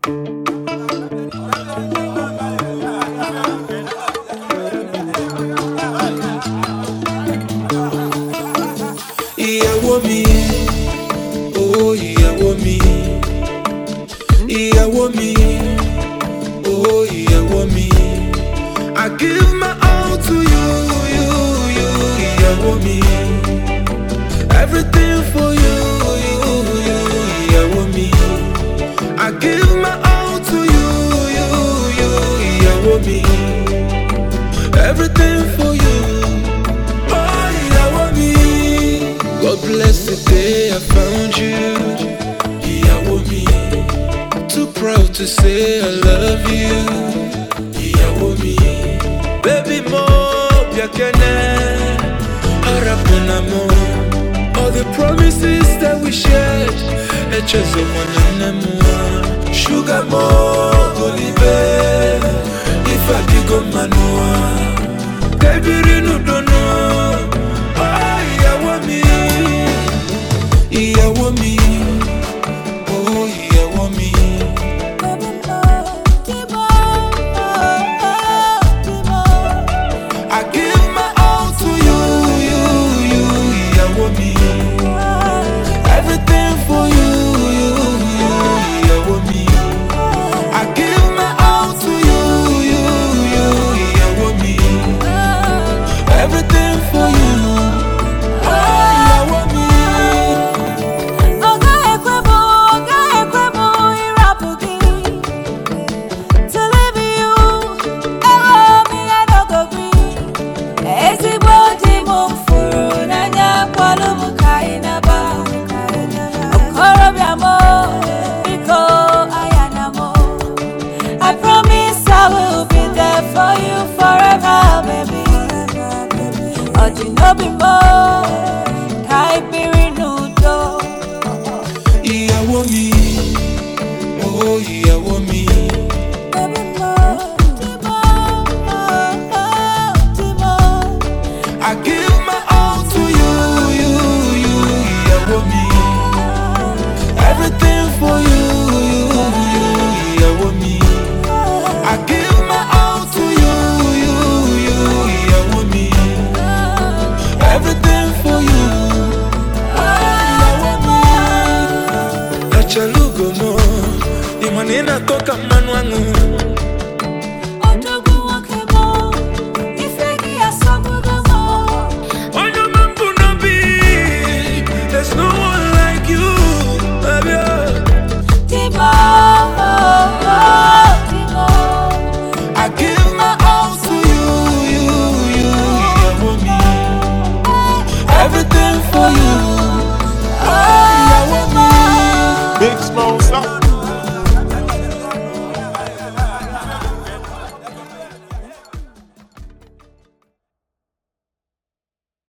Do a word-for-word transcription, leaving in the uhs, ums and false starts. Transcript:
Ìyàwó mi, oh ìyàwó mi, ìyàwó mi, oh ìyàwó mi. I give my all to you, you, you, ìyàwó mi. Everything for you, you, you, ìyàwó mi. I give my all to you, you, you, ìyàwó mi. Everything for you. God bless the day I found you, ìyàwó mi. Too proud to say I love you, ìyàwó mi. Baby mo biakene, arapuna mo. All the promises that we shared, echezo manana mo. Sugar mo golibe, ifa digo manua. Baby rinu dono, oh ìyàwó mi. Ìyàwó mi, oh ìyàwó mi. I give my all to you, you, you, ìyàwó mi. Everything for you, you, you, ìyàwó mi. I give my all to you, you, you, ìyàwó mi. Everything for you. Ìyàwó mi, oh ìyàwó mi. I give my all to you, you, you, ìyàwó mi. Everything for you, you, you, ìyàwó mi. I give my all to you, you, you, ìyàwó mi. Everything for you. Chalugo mo, di manina toka manuangu.